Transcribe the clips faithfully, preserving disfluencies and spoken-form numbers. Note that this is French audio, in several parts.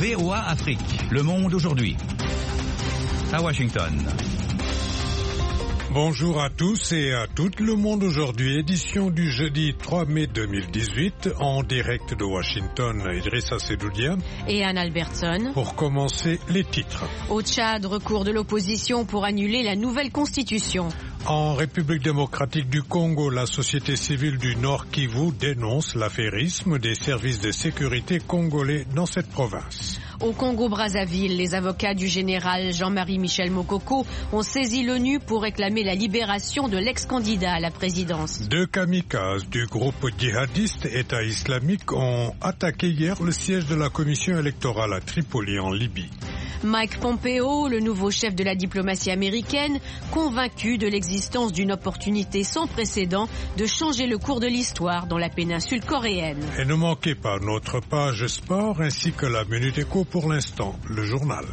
V O A Afrique, Le Monde aujourd'hui. À Washington. Bonjour à tous et à toutes, Le Monde aujourd'hui, édition du jeudi trois mai deux mille dix-huit, en direct de Washington, Idrissa Sedoudia et Anne Albertson. Pour commencer, les titres. Au Tchad, recours de l'opposition pour annuler la nouvelle constitution. En République démocratique du Congo, la société civile du Nord Kivu dénonce l'affairisme des services de sécurité congolais dans cette province. Au Congo-Brazzaville, les avocats du général Jean-Marie Michel Mokoko ont saisi l'ONU pour réclamer la libération de l'ex-candidat à la présidence. Deux kamikazes du groupe djihadiste État islamique ont attaqué hier le siège de la commission électorale à Tripoli en Libye. Mike Pompeo, le nouveau chef de la diplomatie américaine, convaincu de l'existence d'une opportunité sans précédent de changer le cours de l'histoire dans la péninsule coréenne. Et ne manquez pas notre page sport ainsi que la Minute Éco pour l'instant, le journal.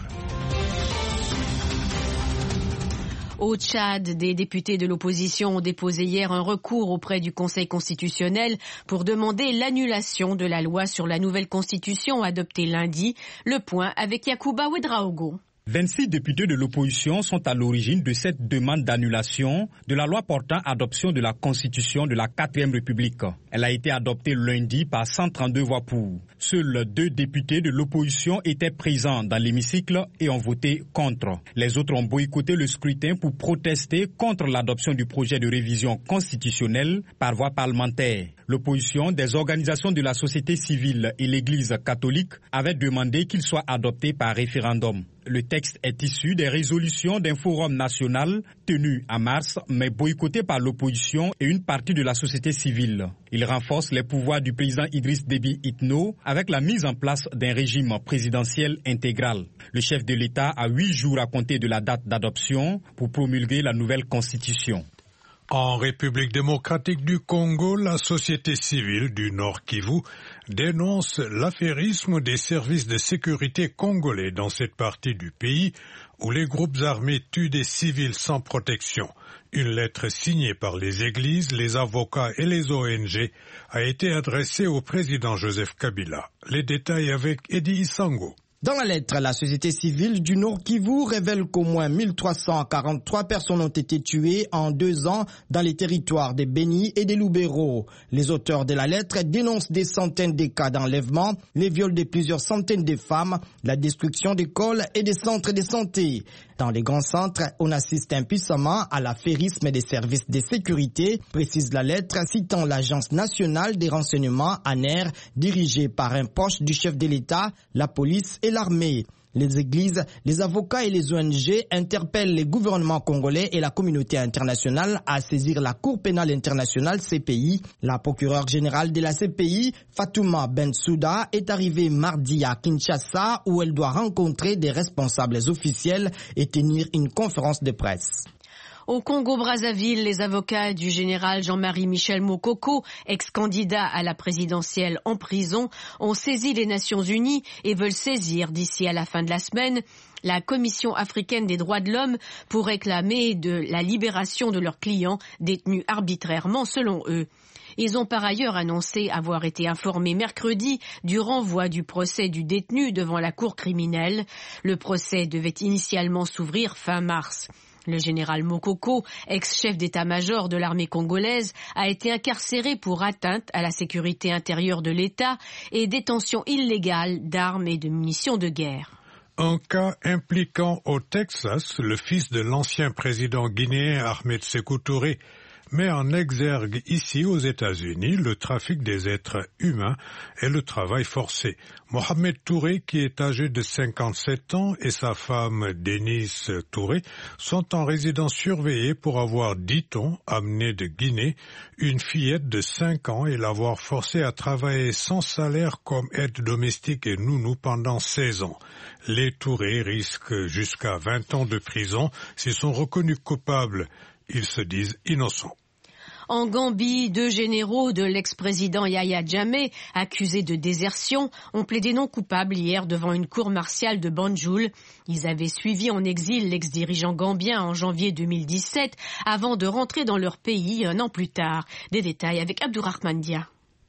Au Tchad, des députés de l'opposition ont déposé hier un recours auprès du Conseil constitutionnel pour demander l'annulation de la loi sur la nouvelle constitution adoptée lundi. Le point avec Yacouba Ouedraogo. vingt-six députés de l'opposition sont à l'origine de cette demande d'annulation de la loi portant adoption de la Constitution de la quatrième République. Elle a été adoptée lundi par cent trente-deux voix pour. Seuls deux députés de l'opposition étaient présents dans l'hémicycle et ont voté contre. Les autres ont boycotté le scrutin pour protester contre l'adoption du projet de révision constitutionnelle par voie parlementaire. L'opposition des organisations de la société civile et l'Église catholique avait demandé qu'il soit adopté par référendum. Le texte est issu des résolutions d'un forum national tenu en mars, mais boycotté par l'opposition et une partie de la société civile. Il renforce les pouvoirs du président Idriss Déby Itno avec la mise en place d'un régime présidentiel intégral. Le chef de l'État a huit jours à compter de la date d'adoption pour promulguer la nouvelle constitution. En République démocratique du Congo, la société civile du Nord Kivu dénonce l'affairisme des services de sécurité congolais dans cette partie du pays où les groupes armés tuent des civils sans protection. Une lettre signée par les églises, les avocats et les O N G a été adressée au président Joseph Kabila. Les détails avec Eddie Isango. Dans la lettre, la société civile du Nord Kivu révèle qu'au moins mille trois cent quarante-trois personnes ont été tuées en deux ans dans les territoires des Beni et des Lubero. Les auteurs de la lettre dénoncent des centaines de cas d'enlèvement, les viols de plusieurs centaines de femmes, la destruction d'écoles et des centres de santé. Dans les grands centres, on assiste impuissamment à l'affairisme des services de sécurité, précise la lettre, citant l'Agence nationale des renseignements A N R, dirigée par un proche du chef de l'État, la police et l'armée. Les églises, les avocats et les O N G interpellent les gouvernements congolais et la communauté internationale à saisir la Cour pénale internationale C P I. La procureure générale de la C P I, Fatouma Bensouda, est arrivée mardi à Kinshasa où elle doit rencontrer des responsables officiels et tenir une conférence de presse. Au Congo-Brazzaville, les avocats du général Jean-Marie Michel Mokoko, ex-candidat à la présidentielle en prison, ont saisi les Nations Unies et veulent saisir d'ici à la fin de la semaine la Commission africaine des droits de l'homme pour réclamer de la libération de leurs clients détenus arbitrairement selon eux. Ils ont par ailleurs annoncé avoir été informés mercredi du renvoi du procès du détenu devant la cour criminelle. Le procès devait initialement s'ouvrir fin mars. Le général Mokoko, ex-chef d'état-major de l'armée congolaise, a été incarcéré pour atteinte à la sécurité intérieure de l'État et détention illégale d'armes et de munitions de guerre. Un cas impliquant au Texas le fils de l'ancien président guinéen Ahmed Sékou Touré met en exergue ici aux États-Unis le trafic des êtres humains et le travail forcé. Mohamed Touré, qui est âgé de cinquante-sept ans, et sa femme Denise Touré sont en résidence surveillée pour avoir, dit-on, amené de Guinée une fillette de cinq ans et l'avoir forcée à travailler sans salaire comme aide domestique et nounou pendant seize ans. Les Touré risquent jusqu'à vingt ans de prison s'ils sont reconnus coupables. Ils se disent innocents. En Gambie, deux généraux de l'ex-président Yahya Jammeh, accusés de désertion, ont plaidé non coupables hier devant une cour martiale de Banjul. Ils avaient suivi en exil l'ex-dirigeant gambien en janvier deux mille dix-sept avant de rentrer dans leur pays un an plus tard. Des détails avec Abdourahmane Dia.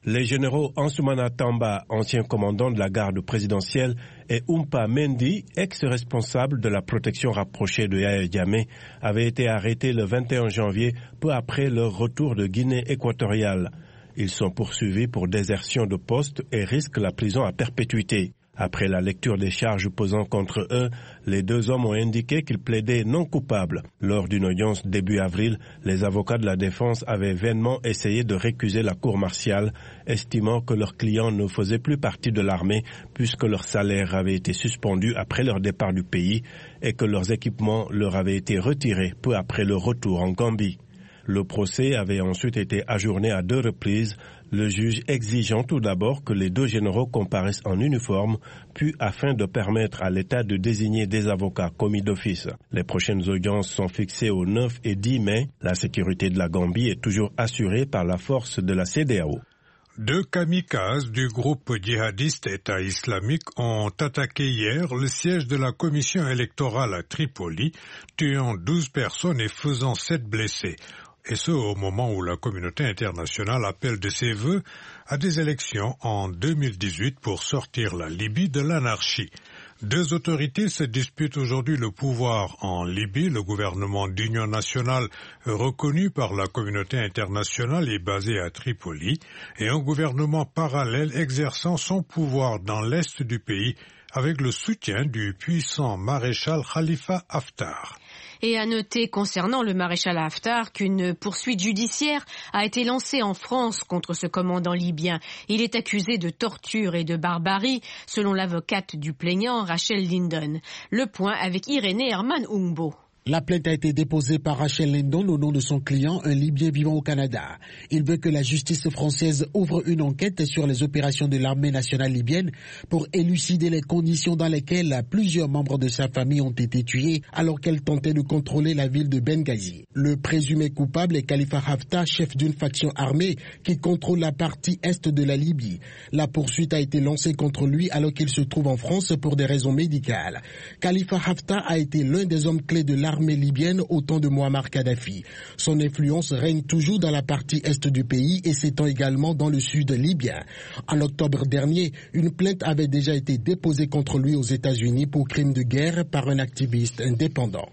Les généraux Ansoumana Tamba, ancien commandant de la garde présidentielle, et Oumpa Mendy, ex-responsable de la protection rapprochée de Yahya Jammeh, avaient été arrêtés le vingt et un janvier, peu après leur retour de Guinée équatoriale. Ils sont poursuivis pour désertion de poste et risquent la prison à perpétuité. Après la lecture des charges pesant contre eux, les deux hommes ont indiqué qu'ils plaidaient non coupables. Lors d'une audience début avril, les avocats de la défense avaient vainement essayé de récuser la cour martiale, estimant que leurs clients ne faisaient plus partie de l'armée puisque leur salaire avait été suspendu après leur départ du pays et que leurs équipements leur avaient été retirés peu après leur retour en Gambie. Le procès avait ensuite été ajourné à deux reprises, le juge exigeant tout d'abord que les deux généraux comparaissent en uniforme, puis afin de permettre à l'État de désigner des avocats commis d'office. Les prochaines audiences sont fixées au neuf et dix mai. La sécurité de la Gambie est toujours assurée par la force de la C E D E A O. Deux kamikazes du groupe djihadiste État islamique ont attaqué hier le siège de la commission électorale à Tripoli, tuant douze personnes et faisant sept blessés. Et ce, au moment où la communauté internationale appelle de ses vœux à des élections en deux mille dix-huit pour sortir la Libye de l'anarchie. Deux autorités se disputent aujourd'hui le pouvoir en Libye. Le gouvernement d'union nationale, reconnu par la communauté internationale, est basé à Tripoli, et un gouvernement parallèle exerçant son pouvoir dans l'est du pays avec le soutien du puissant maréchal Khalifa Haftar. Et à noter concernant le maréchal Haftar qu'une poursuite judiciaire a été lancée en France contre ce commandant libyen. Il est accusé de torture et de barbarie, selon l'avocate du plaignant Rachel Lindon. Le point avec Irénée Herman Ungbo. La plainte a été déposée par Rachel Lindon au nom de son client, un Libyen vivant au Canada. Il veut que la justice française ouvre une enquête sur les opérations de l'armée nationale libyenne pour élucider les conditions dans lesquelles plusieurs membres de sa famille ont été tués alors qu'elle tentait de contrôler la ville de Benghazi. Le présumé coupable est Khalifa Haftar, chef d'une faction armée qui contrôle la partie est de la Libye. La poursuite a été lancée contre lui alors qu'il se trouve en France pour des raisons médicales. Khalifa Haftar a été l'un des hommes clés de l'armée l'armée libyenne au temps de Muammar Kadhafi. Son influence règne toujours dans la partie est du pays et s'étend également dans le sud libyen. En octobre dernier, une plainte avait déjà été déposée contre lui aux États-Unis pour crime de guerre par un activiste indépendant.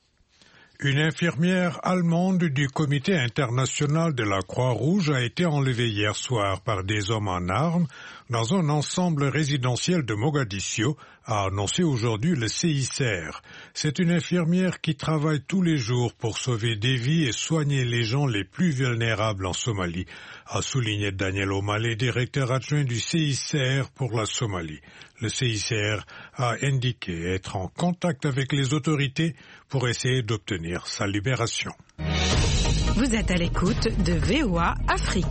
Une infirmière allemande du Comité international de la Croix-Rouge a été enlevée hier soir par des hommes en armes dans un ensemble résidentiel de Mogadiscio, a annoncé aujourd'hui le C I C R. C'est une infirmière qui travaille tous les jours pour sauver des vies et soigner les gens les plus vulnérables en Somalie, a souligné Daniel O'Malley, directeur adjoint du C I C R pour la Somalie. Le C I C R a indiqué être en contact avec les autorités pour essayer d'obtenir sa libération. Vous êtes à l'écoute de V O A Afrique.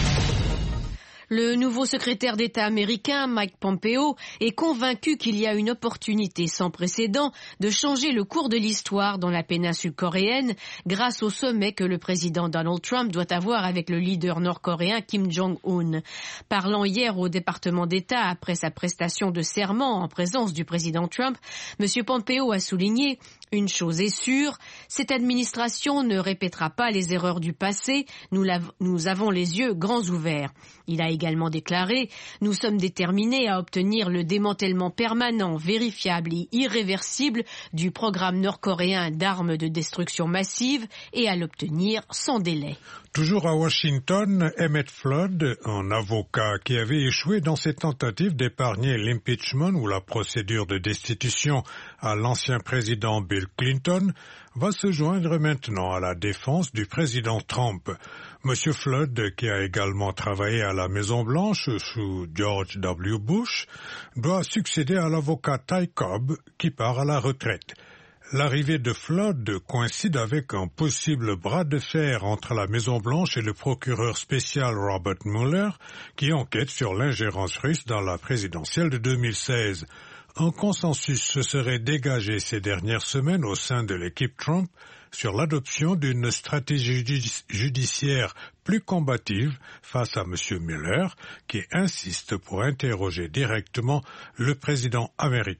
Le nouveau secrétaire d'État américain, Mike Pompeo, est convaincu qu'il y a une opportunité sans précédent de changer le cours de l'histoire dans la péninsule coréenne grâce au sommet que le président Donald Trump doit avoir avec le leader nord-coréen Kim Jong-un. Parlant hier au département d'État après sa prestation de serment en présence du président Trump, M. Pompeo a souligné: une chose est sûre, cette administration ne répétera pas les erreurs du passé, nous, nous avons les yeux grands ouverts. Il a également déclaré: nous sommes déterminés à obtenir le démantèlement permanent, vérifiable et irréversible du programme nord-coréen d'armes de destruction massive et à l'obtenir sans délai. Toujours à Washington, Emmett Flood, un avocat qui avait échoué dans ses tentatives d'épargner l'impeachment ou la procédure de destitution à l'ancien président Bill Clinton, va se joindre maintenant à la défense du président Trump. Monsieur Flood, qui a également travaillé à la Maison-Blanche sous George W. Bush, doit succéder à l'avocat Ty Cobb qui part à la retraite. L'arrivée de Flood coïncide avec un possible bras de fer entre la Maison-Blanche et le procureur spécial Robert Mueller, qui enquête sur l'ingérence russe dans la présidentielle de deux mille seize. Un consensus se serait dégagé ces dernières semaines au sein de l'équipe Trump sur l'adoption d'une stratégie judiciaire plus combative face à M. Mueller, qui insiste pour interroger directement le président américain.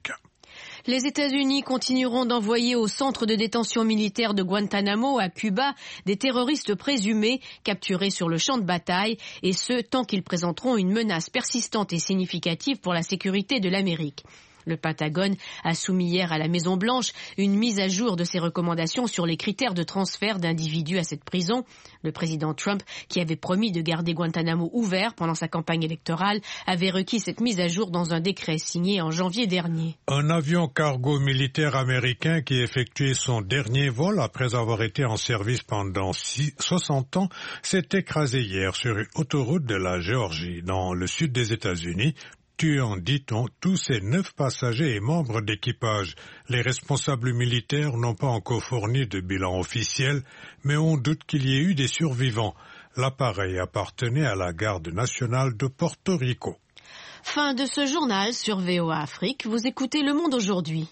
Les États-Unis continueront d'envoyer au centre de détention militaire de Guantanamo à Cuba des terroristes présumés capturés sur le champ de bataille, et ce tant qu'ils présenteront une menace persistante et significative pour la sécurité de l'Amérique. Le Pentagone a soumis hier à la Maison-Blanche une mise à jour de ses recommandations sur les critères de transfert d'individus à cette prison. Le président Trump, qui avait promis de garder Guantanamo ouvert pendant sa campagne électorale, avait requis cette mise à jour dans un décret signé en janvier dernier. Un avion cargo militaire américain qui effectuait son dernier vol après avoir été en service pendant soixante ans s'est écrasé hier sur une autoroute de la Géorgie, dans le sud des États-Unis, tuant, dit-on, tous ses neuf passagers et membres d'équipage. Les responsables militaires n'ont pas encore fourni de bilan officiel, mais on doute qu'il y ait eu des survivants. L'appareil appartenait à la garde nationale de Porto Rico. Fin de ce journal sur V O A Afrique. Vous écoutez Le Monde aujourd'hui.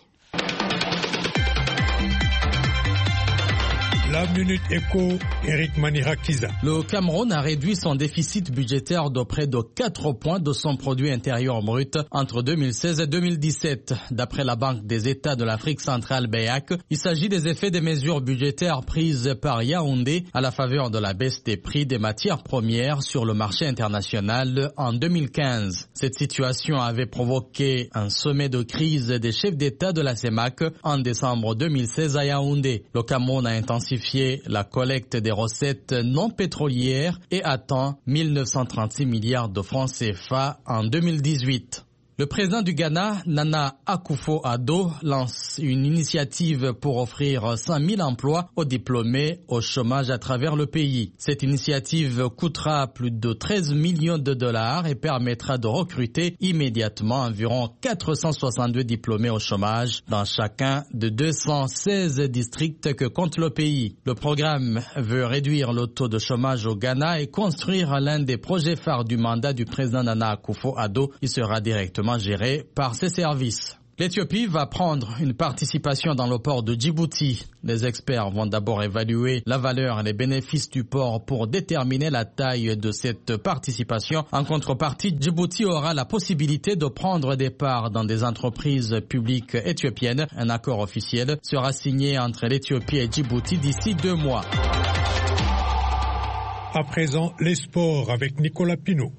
La Minute Éco, Eric Manirakiza. Le Cameroun a réduit son déficit budgétaire de près de quatre points de son produit intérieur brut entre deux mille seize et deux mille dix-sept. D'après la Banque des États de l'Afrique centrale B E A C, il s'agit des effets des mesures budgétaires prises par Yaoundé à la faveur de la baisse des prix des matières premières sur le marché international en deux mille quinze. Cette situation avait provoqué un sommet de crise des chefs d'État de la C E M A C en décembre deux mille seize à Yaoundé. Le Cameroun a intensifié la collecte des recettes non pétrolières et atteint mille neuf cent trente-six milliards de francs C F A en deux mille dix-huit. Le président du Ghana, Nana Akufo-Addo, lance une initiative pour offrir cent mille emplois aux diplômés au chômage à travers le pays. Cette initiative coûtera plus de treize millions de dollars et permettra de recruter immédiatement environ quatre cent soixante-deux diplômés au chômage dans chacun de deux cent seize districts que compte le pays. Le programme veut réduire le taux de chômage au Ghana et construire l'un des projets phares du mandat du président Nana Akufo-Addo. Il sera directement géré par ses services. L'Éthiopie va prendre une participation dans le port de Djibouti. Les experts vont d'abord évaluer la valeur et les bénéfices du port pour déterminer la taille de cette participation. En contrepartie, Djibouti aura la possibilité de prendre des parts dans des entreprises publiques éthiopiennes. Un accord officiel sera signé entre l'Éthiopie et Djibouti d'ici deux mois. À présent, les sports avec Nicolas Pinault.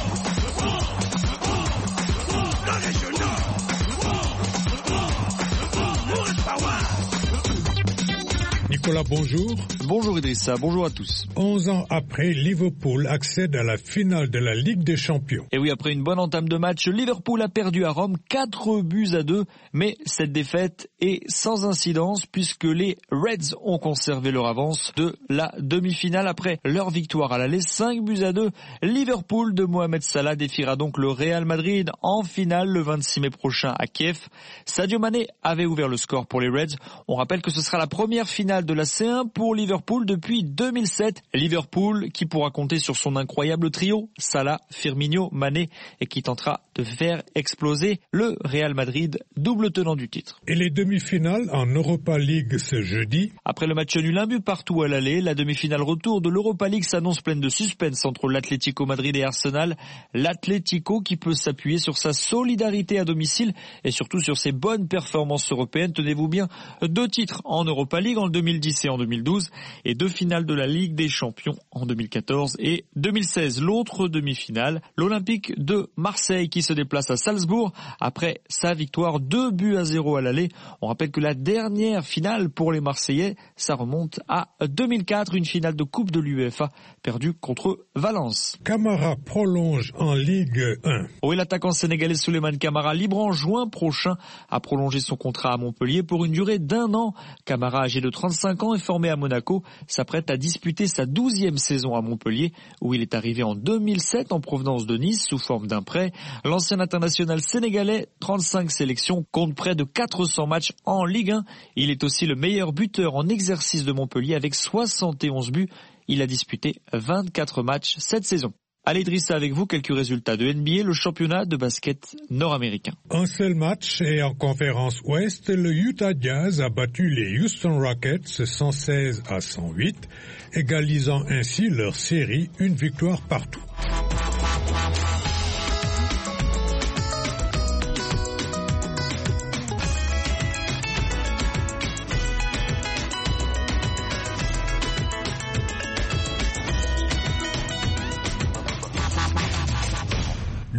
Nicolas, bonjour. Bonjour Idrissa, bonjour à tous. Onze ans après, Liverpool accède à la finale de la Ligue des Champions. Et oui, après une bonne entame de match, Liverpool a perdu à Rome quatre buts à deux. Mais cette défaite est sans incidence puisque les Reds ont conservé leur avance de la demi-finale après leur victoire à l'aller cinq buts à deux. Liverpool de Mohamed Salah défiera donc le Real Madrid en finale le vingt-six mai prochain à Kiev. Sadio Mané avait ouvert le score pour les Reds. On rappelle que ce sera la première finale de la C un pour Liverpool depuis deux mille sept. Liverpool qui pourra compter sur son incroyable trio, Salah, Firmino, Mané, et qui tentera de faire exploser le Real Madrid, double tenant du titre. Et les demi-finales en Europa League ce jeudi. Après le match nul un but partout à l'aller, la demi-finale retour de l'Europa League s'annonce pleine de suspense entre l'Atlético Madrid et Arsenal. L'Atlético qui peut s'appuyer sur sa solidarité à domicile et surtout sur ses bonnes performances européennes. Tenez-vous bien, deux titres en Europa League en deux mille dix et en deux mille douze et deux finales de la Ligue des Champions en deux mille quatorze et deux mille seize. L'autre demi-finale, l'Olympique de Marseille qui se déplace à Salzbourg après sa victoire deux buts à zéro à l'aller. On rappelle que la dernière finale pour les Marseillais, ça remonte à deux mille quatre, une finale de Coupe de l'UEFA perdue contre Valence. Camara prolonge en Ligue un. Oui, l'attaquant sénégalais Souleymane Camara, libre en juin prochain, a prolongé son contrat à Montpellier pour une durée d'un an. Camara, âgé de trente-cinq ans et formé à Monaco, s'apprête à disputer sa douzième saison à Montpellier, où il est arrivé en deux mille sept en provenance de Nice sous forme d'un prêt. L'ancien international sénégalais, trente-cinq sélections, compte près de quatre cents matchs en Ligue un. Il est aussi le meilleur buteur en exercice de Montpellier avec soixante et onze buts. Il a disputé vingt-quatre matchs cette saison. Allez Idrissa, avec vous, quelques résultats de N B A, le championnat de basket nord-américain. Un seul match et en conférence Ouest, le Utah Jazz a battu les Houston Rockets cent seize à cent huit, égalisant ainsi leur série, une victoire partout.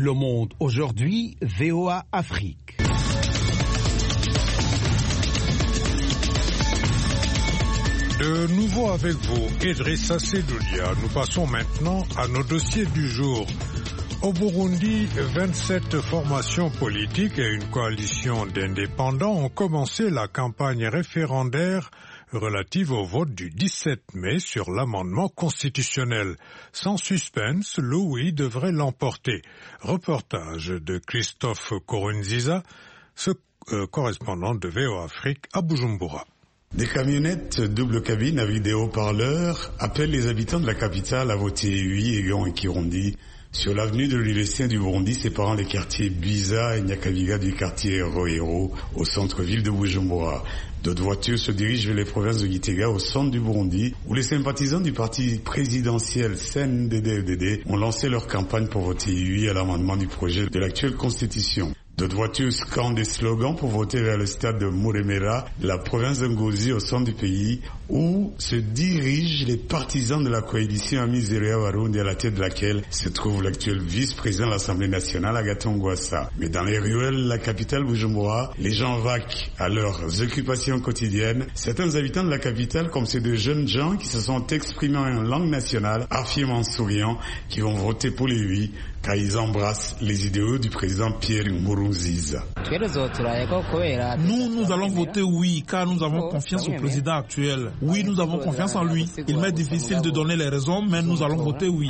Le Monde aujourd'hui, V O A Afrique. De nouveau avec vous, Idrissa Sedoulia. Nous passons maintenant à nos dossiers du jour. Au Burundi, vingt-sept formations politiques et une coalition d'indépendants ont commencé la campagne référendaire relative au vote du dix-sept mai sur l'amendement constitutionnel. Sans suspense, le oui devrait l'emporter. Reportage de Christophe Korunziza, ce euh, correspondant de V O A Afrique à Bujumbura. Des camionnettes double cabine avec des haut-parleurs appellent les habitants de la capitale à voter oui et Lyon et Kirundi sur l'avenue de l'Université du Burundi séparant les quartiers Biza et Nyakabiga du quartier Rohero au centre-ville de Bujumbura. D'autres voitures se dirigent vers les provinces de Gitega au centre du Burundi où les sympathisants du parti présidentiel C N D D F D D ont lancé leur campagne pour voter oui à l'amendement du projet de l'actuelle constitution. D'autres voitures scandent des slogans pour voter vers le stade de Muremera, la province de Ngozi au centre du pays, où se dirigent les partisans de la coalition Amizero Warundi à la tête de laquelle se trouve l'actuel vice-président de l'Assemblée nationale, Agathon Rwasa. Mais dans les ruelles de la capitale Bujumbura, les gens vaquent à leurs occupations quotidiennes. Certains habitants de la capitale, comme ces deux jeunes gens qui se sont exprimés en langue nationale, affirment en souriant qu'ils vont voter pour les oui, car ils embrassent les idéaux du président Pierre Nkurunziza. Nous, nous allons voter oui, car nous avons confiance au président actuel. Oui, nous avons confiance en lui. Il m'est difficile de donner les raisons, mais nous allons voter oui.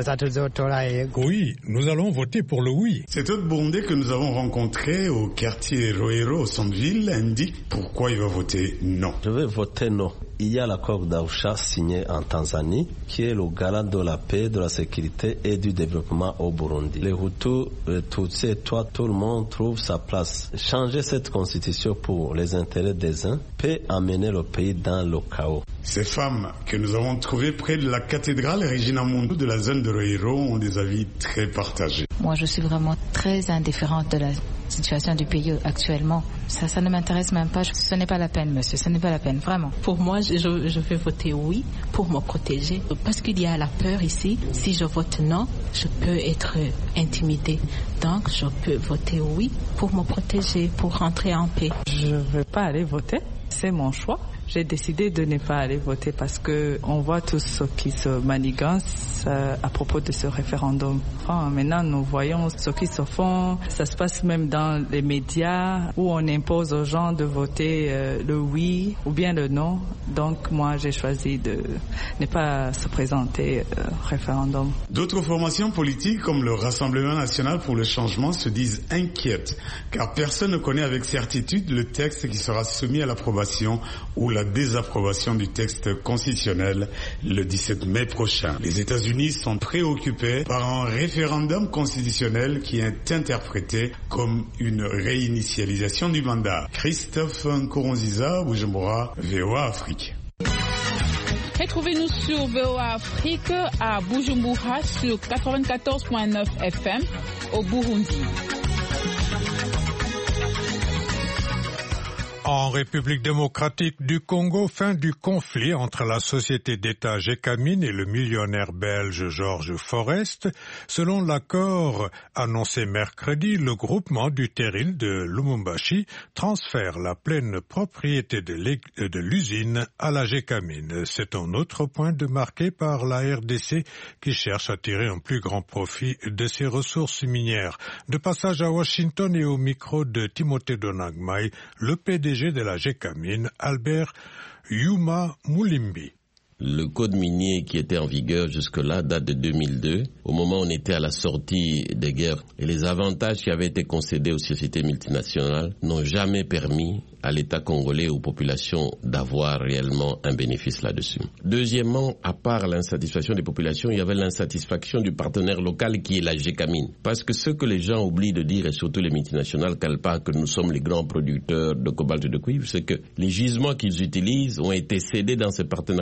Oui, nous allons voter pour le oui. Cet autre Burundais que nous avons rencontré au quartier Rohero au centre-ville indique pourquoi il va voter non. Je vais voter non. Il y a l'accord d'Arusha signé en Tanzanie, qui est le garant de la paix, de la sécurité et du développement au Burundi. Les Hutus, les Tutsis et toi, tout le monde trouve sa place. Changer cette constitution pour les intérêts des uns peut amener le pays dans le chaos. Ces femmes que nous avons trouvées près de la cathédrale Regina Mundi de la zone de Rohero ont des avis très partagés. Moi, je suis vraiment très indifférente de la situation du pays actuellement. Ça, ça ne m'intéresse même pas. Ce n'est pas la peine, monsieur. Ce n'est pas la peine, vraiment. Pour moi, je, je vais voter oui pour me protéger. Parce qu'il y a la peur ici. Si je vote non, je peux être intimidée. Donc, je peux voter oui pour me protéger, pour rentrer en paix. Je ne veux pas aller voter. C'est mon choix. J'ai décidé de ne pas aller voter parce que on voit tous ce qui se manigancent euh, à propos de ce référendum. Enfin, maintenant, nous voyons ce qui se font. Ça se passe même dans les médias où on impose aux gens de voter euh, le oui ou bien le non. Donc, moi, j'ai choisi de ne pas se présenter au euh, référendum. D'autres formations politiques comme le Rassemblement national pour le changement se disent inquiètes car personne ne connaît avec certitude le texte qui sera soumis à l'approbation ou la désapprobation du texte constitutionnel le dix-sept mai prochain. Les États-Unis sont préoccupés par un référendum constitutionnel qui est interprété comme une réinitialisation du mandat. Christophe Nkurunziza, Bujumbura, V O A Afrique. Retrouvez-nous sur V O A Afrique à Bujumbura sur quatre-vingt-quatorze virgule neuf F M au Burundi. En République démocratique du Congo, fin du conflit entre la société d'État Gécamine et le millionnaire belge Georges Forest. Selon l'accord annoncé mercredi, le groupement du terril de Lumumbashi transfère la pleine propriété de l'usine à la Gécamine. C'est un autre point de marqué par la R D C qui cherche à tirer un plus grand profit de ses ressources minières. De passage à Washington et au micro de Timothée Donagmai, le P D G de la Gécamine, Albert Yuma Moulimbi. Le code minier qui était en vigueur jusque-là date de deux mille deux, au moment où on était à la sortie des guerres. Et les avantages qui avaient été concédés aux sociétés multinationales n'ont jamais permis à l'État congolais et aux populations d'avoir réellement un bénéfice là-dessus. Deuxièmement, à part l'insatisfaction des populations, il y avait l'insatisfaction du partenaire local qui est la Gécamine. Parce que ce que les gens oublient de dire, et surtout les multinationales, qu'elles parlent que nous sommes les grands producteurs de cobalt et de cuivre, c'est que les gisements qu'ils utilisent ont été cédés dans ce partenariat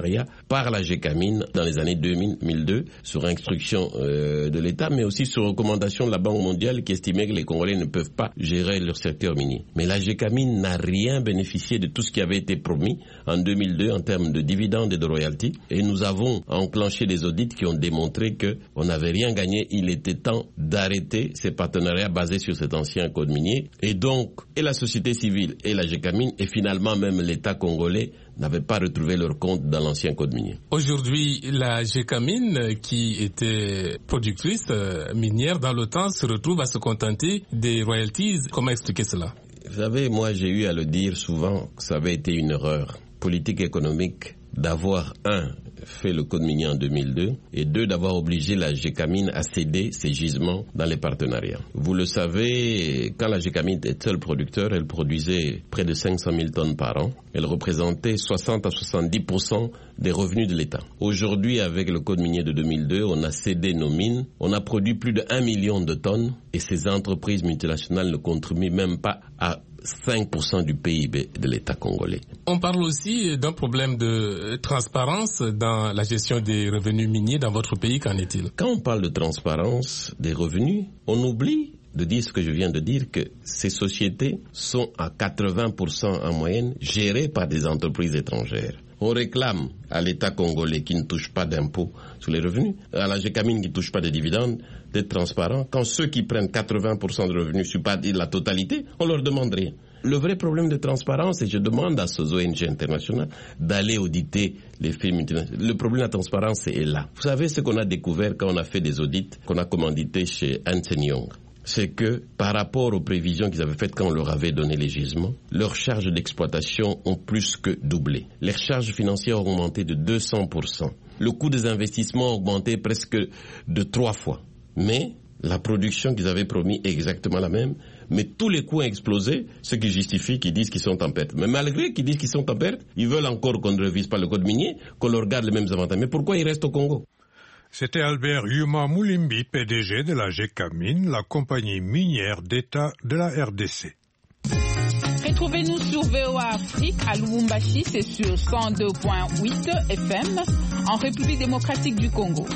par la Gécamine dans les années deux mille deux sur instruction euh, de l'État, mais aussi sur recommandation de la Banque mondiale qui estimait que les Congolais ne peuvent pas gérer leur secteur minier. Mais la Gécamine n'a rien bénéficié de tout ce qui avait été promis en deux mille deux en termes de dividendes et de royalties, et nous avons enclenché des audits qui ont démontré qu'on n'avait rien gagné. Il était temps d'arrêter ces partenariats basés sur cet ancien code minier, et donc et la société civile et la Gécamine et finalement même l'État congolais n'avaient pas retrouvé leur compte dans l'ancien code minier. Aujourd'hui, la Gécamine, qui était productrice minière dans le temps, se retrouve à se contenter des royalties. Comment expliquer cela? Vous savez, moi j'ai eu à le dire souvent que ça avait été une erreur politique économique d'avoir, un, fait le code minier en deux mille deux, et deux, d'avoir obligé la Gécamine à céder ses gisements dans les partenariats. Vous le savez, quand la Gécamine était seule producteur, elle produisait près de cinq cent mille tonnes par an. Elle représentait soixante à soixante-dix pour cent des revenus de l'État. Aujourd'hui, avec le code minier de deux mille deux, on a cédé nos mines, on a produit plus de un million de tonnes, et ces entreprises multinationales ne contribuent même pas à cinq pour cent du P I B de l'État congolais. On parle aussi d'un problème de transparence dans la gestion des revenus miniers dans votre pays. Qu'en est-il? Quand on parle de transparence des revenus, on oublie de dire ce que je viens de dire, que ces sociétés sont à quatre-vingts pour cent en moyenne gérées par des entreprises étrangères. On réclame à l'État congolais qui ne touche pas d'impôts sur les revenus, à la Gécamine qui ne touche pas de dividendes, d'être transparent. Quand ceux qui prennent quatre-vingts pour cent de revenus sur pas la totalité, on leur demande rien. Le vrai problème de transparence, et je demande à ces O N G internationales d'aller auditer les firmes multinationales. Le problème de la transparence est là. Vous savez ce qu'on a découvert quand on a fait des audits, qu'on a commandité chez Ernst and Young, c'est que par rapport aux prévisions qu'ils avaient faites quand on leur avait donné les gisements, leurs charges d'exploitation ont plus que doublé. Les charges financières ont augmenté de deux cents pour cent. Le coût des investissements a augmenté presque de trois fois. Mais la production qu'ils avaient promis est exactement la même. Mais tous les coûts ont explosé, ce qui justifie qu'ils disent qu'ils sont en perte. Mais malgré qu'ils disent qu'ils sont en perte, ils veulent encore qu'on ne révise pas le code minier, qu'on leur garde les mêmes avantages. Mais pourquoi ils restent au Congo? C'était Albert Yuma Moulimbi, P D G de la Gécamine, la compagnie minière d'État de la R D C. Retrouvez-nous sur V O A Afrique à Lubumbashi, c'est sur cent deux virgule huit F M, en République démocratique du Congo.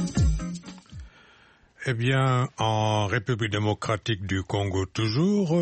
Eh bien, en République démocratique du Congo toujours,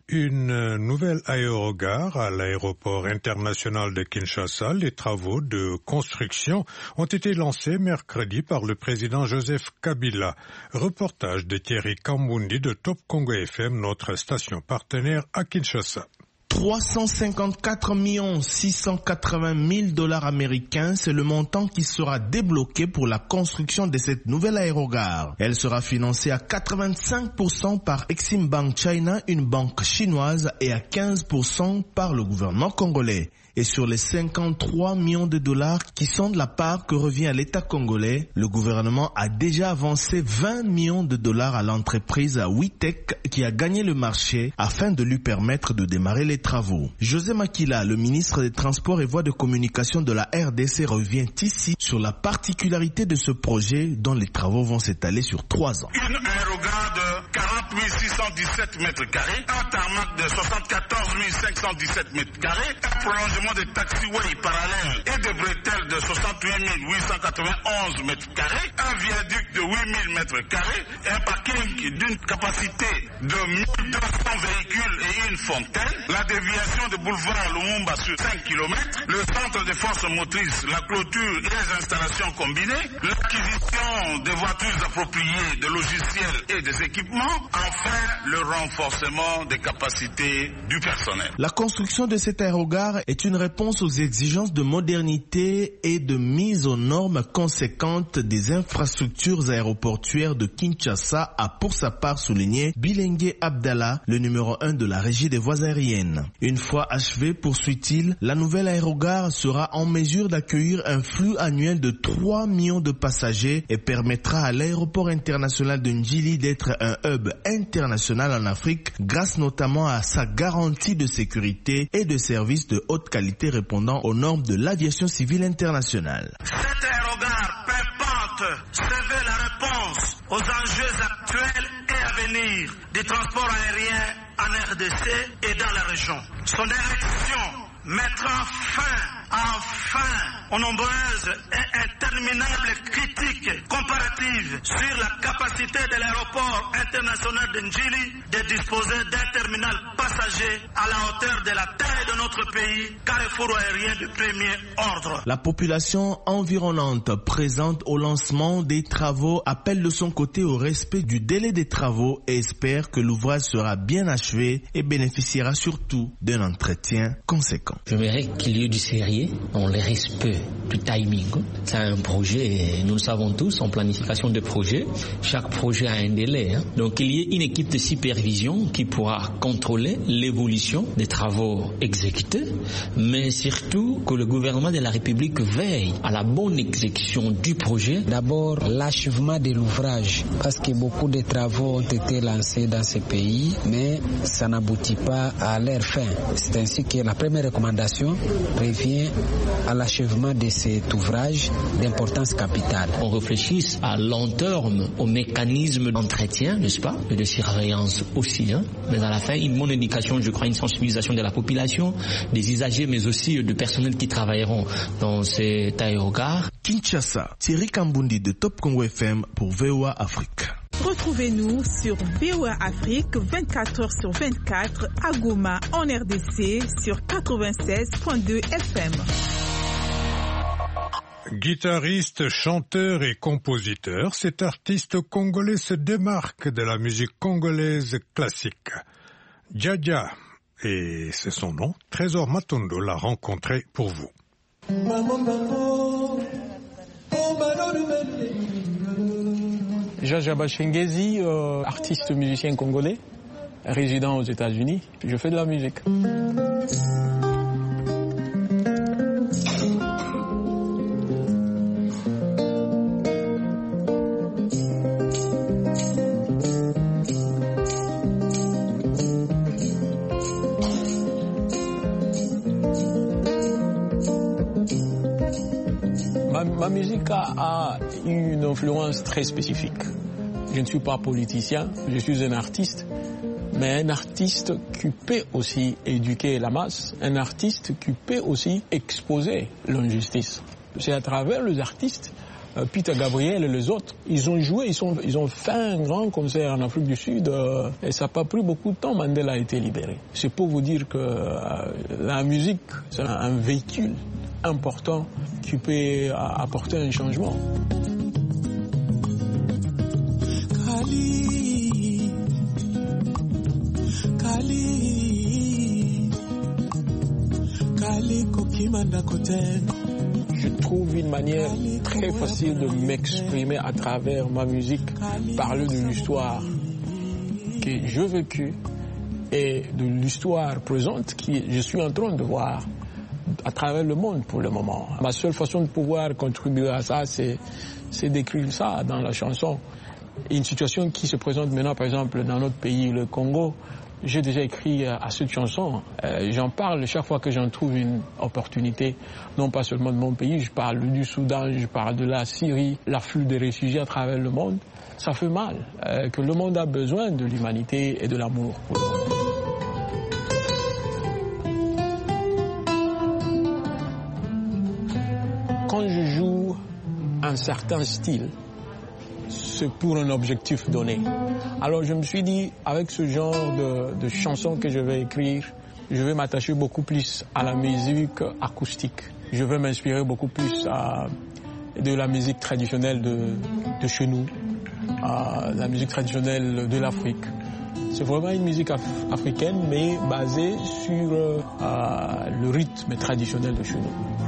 une nouvelle aérogare à l'aéroport international de Kinshasa. Les travaux de construction ont été lancés mercredi par le président Joseph Kabila. Reportage de Thierry Kambundi de Top Congo F M, notre station partenaire à Kinshasa. trois cent cinquante-quatre millions six cent quatre-vingts mille dollars américains, c'est le montant qui sera débloqué pour la construction de cette nouvelle aérogare. Elle sera financée à quatre-vingt-cinq pour cent par Exim Bank China, une banque chinoise, et à quinze pour cent par le gouvernement congolais. Et sur les cinquante-trois millions de dollars qui sont de la part que revient à l'État congolais, le gouvernement a déjà avancé vingt millions de dollars à l'entreprise Witech qui a gagné le marché afin de lui permettre de démarrer les travaux. José Makila, le ministre des Transports et Voies de Communication de la R D C, revient ici sur la particularité de ce projet dont les travaux vont s'étaler sur trois ans. Une aérogare de quarante mille six cent dix-sept mètres carrés, un tarmac de soixante-quatorze mille cinq cent dix-sept mètres carrés, un prolongement de taxiway parallèle et de bretelles de soixante-huit mille huit cent quatre-vingt-onze mètres carrés, un viaduc de huit mille mètres carrés, un parking d'une capacité de mille deux cents véhicules et une fontaine, la déviation de boulevard Lumumba sur cinq kilomètres, le centre de forces motrices, la clôture et les installations combinées, l'acquisition des voitures appropriées, de logiciels et des équipements, enfin le renforcement des capacités du personnel. La construction de cette aérogare est une réponse aux exigences de modernité et de mise aux normes conséquentes des infrastructures aéroportuaires de Kinshasa, a pour sa part souligné Bilengue Abdallah, le numéro un de la régie des voies aériennes. Une fois achevée, poursuit-il, la nouvelle aérogare sera en mesure d'accueillir un flux annuel de trois millions de passagers et permettra à l'aéroport international de Njili d'être un hub international en Afrique grâce notamment à sa garantie de sécurité et de services de haute qualité répondant aux normes de l'aviation civile internationale. Cette aérogare pimpante se veut la réponse aux enjeux actuels et à venir des transports aériens en R D C et dans la région. Son érection mettra fin enfin aux nombreuses et interminables critiques comparatives sur la capacité de l'aéroport international de Njili de disposer d'un terminal passager à la hauteur de la taille de notre pays, carrefour aérien de premier ordre. La population environnante présente au lancement des travaux appelle de son côté au respect du délai des travaux et espère que l'ouvrage sera bien achevé et bénéficiera surtout d'un entretien conséquent. J'aimerais qu'il y ait du sérieux dans le respect du timing. C'est un projet, nous le savons tous, en planification de projet, chaque projet a un délai. Hein. Donc il y ait une équipe de supervision qui pourra contrôler l'évolution des travaux exécutés, mais surtout que le gouvernement de la République veille à la bonne exécution du projet. D'abord, l'achèvement de l'ouvrage, parce que beaucoup de travaux ont été lancés dans ce pays, mais ça n'aboutit pas à leur fin. C'est ainsi que la première recommandation revient à l'achèvement de cet ouvrage d'importance capitale. On réfléchisse à long terme au mécanisme d'entretien, n'est-ce pas, et de surveillance aussi. Hein. Mais à la fin, une bonne éducation, je crois, une sensibilisation de la population, des usagers, mais aussi de personnels qui travailleront dans cet aérogare. Kinshasa, Thierry Kambundi de Top Congo F M pour V O A Afrique. Retrouvez-nous sur V O A Afrique vingt-quatre heures sur vingt-quatre à Goma en R D C sur quatre-vingt-seize virgule deux F M. Guitariste, chanteur et compositeur, cet artiste congolais se démarque de la musique congolaise classique. Dja, et c'est son nom, Trésor Matondo l'a rencontré pour vous. Dja Bashengezi, euh, artiste musicien congolais, résident aux États-Unis. Je fais de la musique. Ma musique a, a une influence très spécifique. Je ne suis pas politicien, je suis un artiste, mais un artiste qui peut aussi éduquer la masse, un artiste qui peut aussi exposer l'injustice. C'est à travers les artistes, euh, Peter Gabriel et les autres, ils ont joué, ils, sont, ils ont fait un grand concert en Afrique du Sud euh, et ça n'a pas pris beaucoup de temps, Mandela a été libéré. C'est pour vous dire que euh, la musique, c'est un, un véhicule important qui peut apporter un changement. Kali, Kali, Kali, je trouve une manière très facile de m'exprimer à travers ma musique, parler de l'histoire que j'ai vécue et de l'histoire présente que je suis en train de voir à travers le monde pour le moment. Ma seule façon de pouvoir contribuer à ça, c'est, c'est d'écrire ça dans la chanson. Une situation qui se présente maintenant, par exemple, dans notre pays, le Congo, j'ai déjà écrit à cette chanson. Euh, j'en parle chaque fois que j'en trouve une opportunité, non pas seulement de mon pays, je parle du Soudan, je parle de la Syrie, l'afflux des réfugiés à travers le monde. Ça fait mal, euh, que le monde a besoin de l'humanité et de l'amour pour le monde. Quand je joue un certain style, c'est pour un objectif donné. Alors je me suis dit, avec ce genre de, de chansons que je vais écrire, je vais m'attacher beaucoup plus à la musique acoustique. Je vais m'inspirer beaucoup plus à, de la musique traditionnelle de, de chez nous, à la musique traditionnelle de l'Afrique. C'est vraiment une musique af africaine, mais basée sur euh, le rythme traditionnel de chez nous.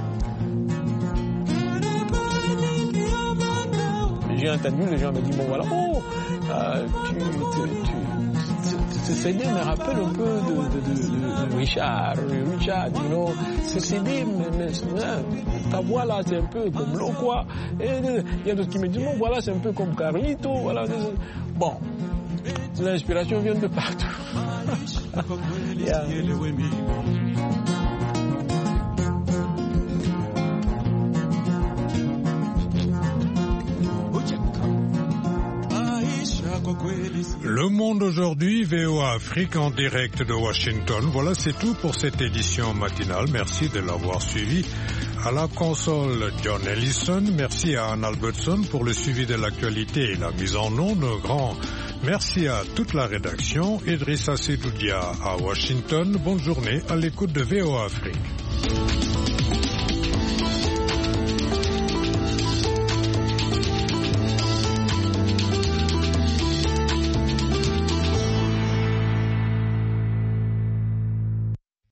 J'ai entendu, les gens me disent, bon voilà, oh, euh, tu, tu, tu, ce C D me rappelle un peu de, de, de, de Richard, Richard, you know, ce C D, mais, mais, ta voix là, c'est un peu comme l'eau, quoi. Et il y a d'autres qui me disent, bon voilà, c'est un peu comme Carlito, voilà. Bon, l'inspiration vient de partout. Yeah. Le Le Monde aujourd'hui, V O A Afrique en direct de Washington. Voilà, c'est tout pour cette édition matinale. Merci de l'avoir suivi. À la console, John Ellison. Merci à Anne Albertson pour le suivi de l'actualité et la mise en onde. Grand merci à toute la rédaction. Idrissa Sedoudia à Washington. Bonne journée à l'écoute de V O A Afrique.